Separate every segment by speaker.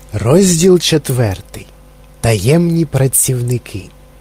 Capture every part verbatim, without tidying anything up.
Speaker 1: Розділ четвертий. Таємні працівники.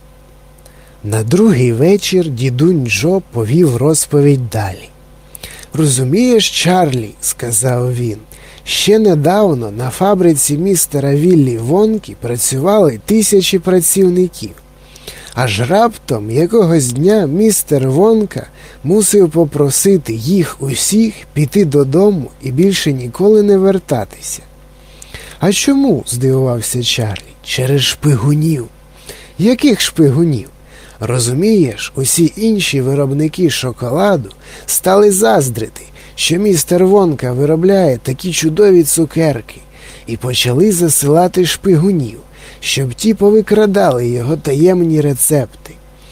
Speaker 1: На другий вечір дідунь Джо повів розповідь далі. «Розумієш, Чарлі, – сказав він, – ще недавно на фабриці містера Віллі Вонки працювали тисячі працівників. Аж раптом якогось дня містер Вонка мусив попросити їх усіх піти додому і більше ніколи не вертатися». «А чому?» – здивувався Чарлі. «Через шпигунів». «Яких шпигунів?» «Розумієш, усі інші виробники шоколаду стали заздрити, що містер Вонка виробляє такі чудові цукерки, і почали засилати шпигунів, щоб ті повикрадали його таємні рецепти.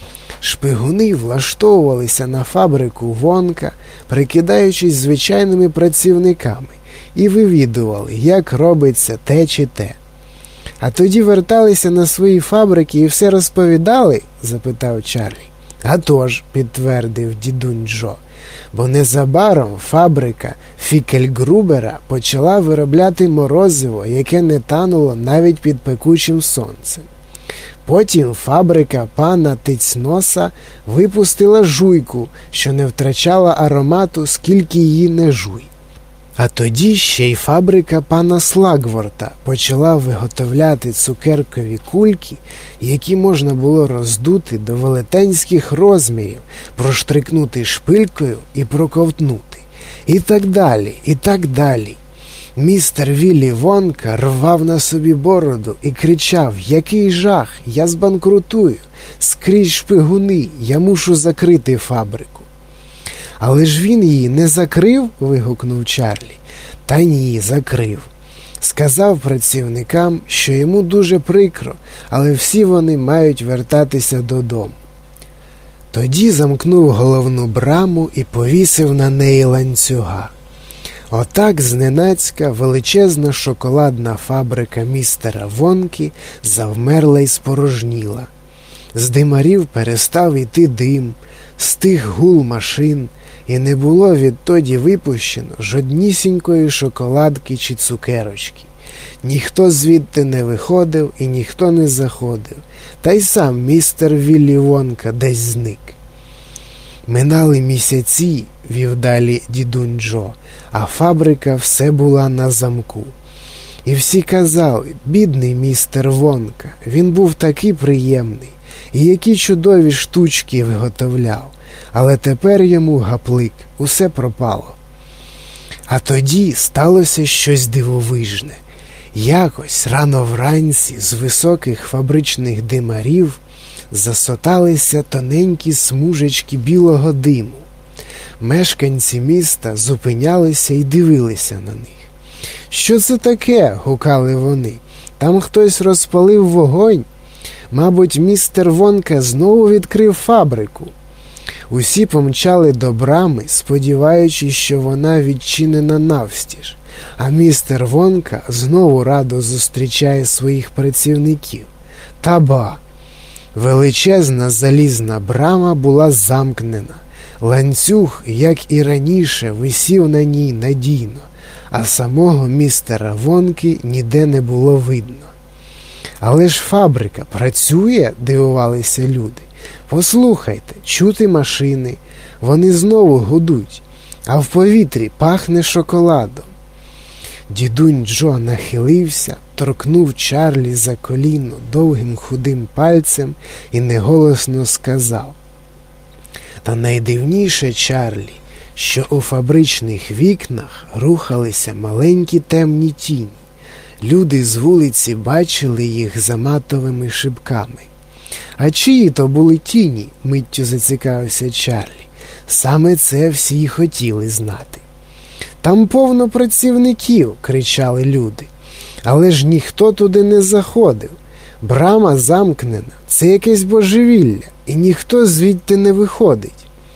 Speaker 1: Шпигуни влаштовувалися на фабрику Вонка, прикидаючись звичайними працівниками, і вивідували, як робиться те чи те. А тоді верталися на свої фабрики і все розповідали?» – запитав Чарлі. «А тож», – підтвердив дідунь Джо, бо незабаром фабрика Фікельгрубера почала виробляти морозиво, яке не тануло навіть під пекучим сонцем. Потім фабрика пана Тицьноса випустила жуйку, що не втрачала аромату, скільки її не жуй. А тоді ще й фабрика пана Слагворта почала виготовляти цукеркові кульки, які можна було роздути до велетенських розмірів, проштрикнути шпилькою і проковтнути. І так далі, і так далі. Містер Віллі Вонка рвав на собі бороду і кричав: «Який жах! Я збанкрутую! Скрізь шпигуни! Я мушу закрити фабрику!» «Але ж він її не закрив?» – вигукнув Чарлі. «Та ні, закрив. Сказав працівникам, що йому дуже прикро, але всі вони мають вертатися додому. Тоді замкнув головну браму і повісив на неї ланцюга. Отак зненацька величезна шоколадна фабрика містера Вонки завмерла й спорожніла. З димарів перестав іти дим, стих гул машин, і не було відтоді випущено жоднісінької шоколадки чи цукерочки. Ніхто звідти не виходив і ніхто не заходив, та й сам містер Віллі Вонка десь зник. Минали місяці, – вів далі дідунь Джо, – а фабрика все була на замку. І всі казали: бідний містер Вонка, він був такий приємний, і які чудові штучки виготовляв. Але тепер йому гаплик, усе пропало. А тоді сталося щось дивовижне. Якось рано вранці з високих фабричних димарів засоталися тоненькі смужечки білого диму. Мешканці міста зупинялися і дивилися на них. «Що це таке?» – гукали вони. «Там хтось розпалив вогонь? Мабуть, містер Вонка знову відкрив фабрику». Усі помчали до брами, сподіваючись, що вона відчинена навстіж, а містер Вонка знову радо зустрічає своїх працівників. Та ба! Величезна залізна брама була замкнена. Ланцюг, як і раніше, висів на ній надійно, а самого містера Вонки ніде не було видно. «Але ж фабрика працює?» – дивувалися люди. «Послухайте, чути машини, вони знову гудуть, а в повітрі пахне шоколадом». Дідунь Джо нахилився, торкнув Чарлі за коліно довгим худим пальцем і неголосно сказав: «Та найдивніше, Чарлі, що у фабричних вікнах рухалися маленькі темні тіні. Люди з вулиці бачили їх за матовими шибками». «А чиї то були тіні?» – миттю зацікавився Чарлі. Саме це всі й хотіли знати. «Там повно працівників!» – кричали люди. «Але ж ніхто туди не заходив. Брама замкнена, це якесь божевілля, і ніхто звідти не виходить».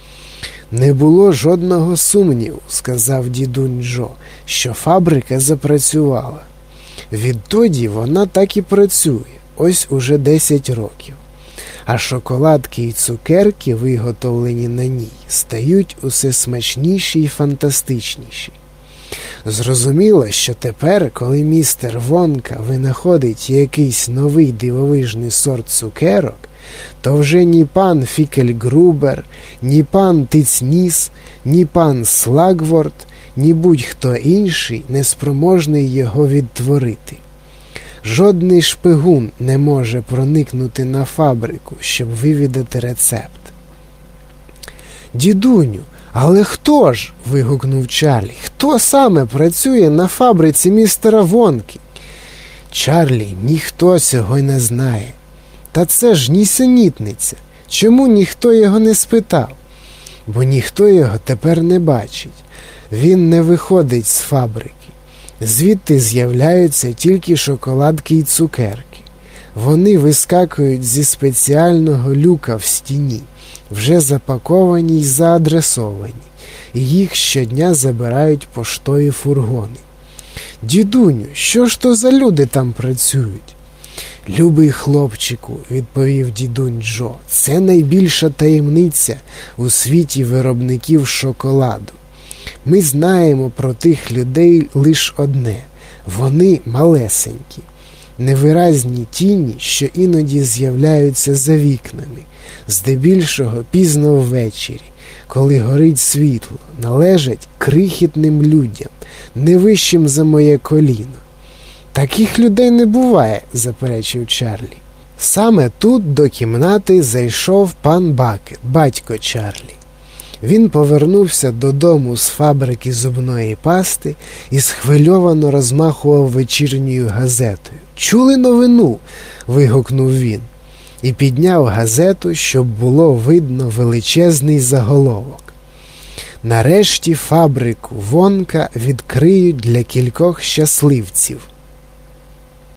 Speaker 1: «Не було жодного сумніву, – сказав дідунь Джо, – що фабрика запрацювала. Відтоді вона так і працює, ось уже десять років. А шоколадки і цукерки, виготовлені на ній, стають усе смачніші і фантастичніші. Зрозуміло, що тепер, коли містер Вонка винаходить якийсь новий дивовижний сорт цукерок, то вже ні пан Фікельгрубер, ні пан Тицніс, ні пан Слагворд, ні будь-хто інший не спроможний його відтворити. Жодний шпигун не може проникнути на фабрику, щоб вивідати рецепт. «Дідуню, але хто ж?» – вигукнув Чарлі. «Хто саме працює на фабриці містера Вонки?» «Чарлі, ніхто цього й не знає. Та це ж нісенітниця. Чому ніхто його не спитав? Бо ніхто його тепер не бачить. Він не виходить з фабрики. Звідти з'являються тільки шоколадки й цукерки. Вони вискакують зі спеціального люка в стіні, вже запаковані й заадресовані, і їх щодня забирають поштові фургони. Дідуню, що ж то за люди там працюють?» «Любий хлопчику», – відповів дідунь Джо, – «це найбільша таємниця у світі виробників шоколаду. Ми знаємо про тих людей лише одне – вони малесенькі, невиразні тіні, що іноді з'являються за вікнами, здебільшого пізно ввечері, коли горить світло, належать крихітним людям, не вищим за моє коліно». «Таких людей не буває», – заперечив Чарлі. Саме тут до кімнати зайшов пан Бакет, батько Чарлі. Він повернувся додому з фабрики зубної пасти і схвильовано розмахував вечірньою газетою. «Чули новину?» – вигукнув він. І підняв газету, щоб було видно величезний заголовок. «Нарешті фабрику Вонка відкриють для кількох щасливців».